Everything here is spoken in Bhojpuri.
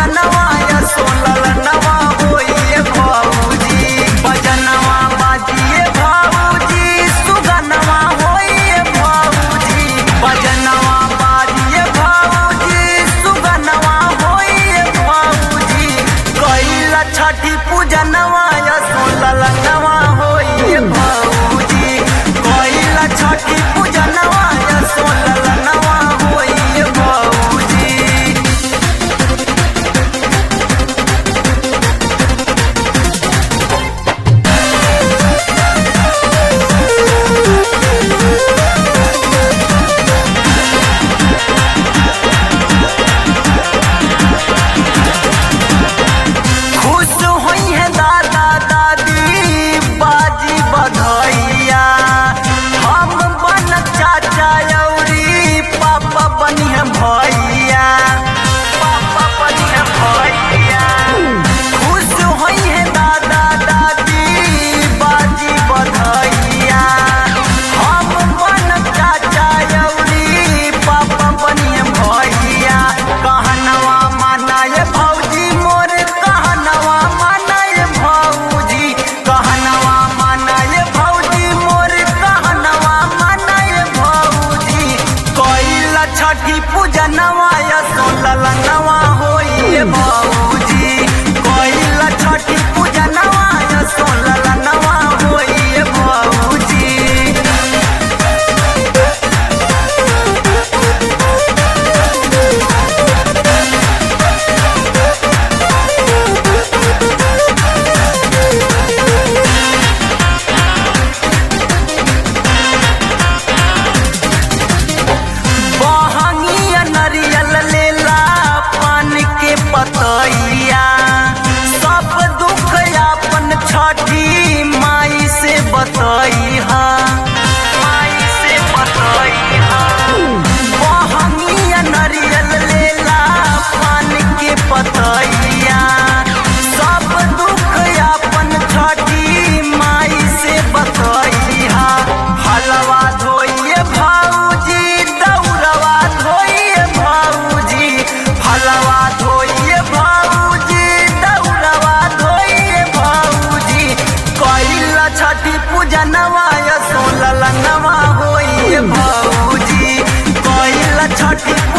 पूजनवा या सोललनवा होइए भौजी भजनवा बाजिए भौजी सुगनवा होइए भौजी भजनवा बाजिए भौजी सुगनवा होइए भौजी कइला छठी पूजनवा या सोललनवा होइए भौजी कइला छठी पूजनवा या सोललनवा होइए भौजी। खुश होई है दादा दादी बाजी बधाइया हम बन चाचा औरी पापा बनी है भैया पापा बनी है भैया। खुश होई है दादा दादी बाजी बधाइया हम बन चाचा औरी पापा बनी है भैया। कहनवा मानाए भौजी मोर कहनवा मानाए भौजी कहनवा मानाए भौजी मोर कहनवा मानाए भौजी कइला छठी पूजनवा या सोललनवा होइए भौजी कइला छठी पूजनवा या सोललनवा होइए भौजी। बहंगिया नरियल लेला पान के पतैया सब दुख अपन छठी माई से बतैहा माई से बतैहा। बहंगिया नरियल लेला पान के पतैया सब दुख अपन छठी माई से बतैहा। हलवा धोइए भौजी दौड़वा धोइए भौजी हलवा धोइए भौजी दौड़वा धोइए भौजी कइला छठी पूजनवा या सोललनवा होइए भौजी कइला छठी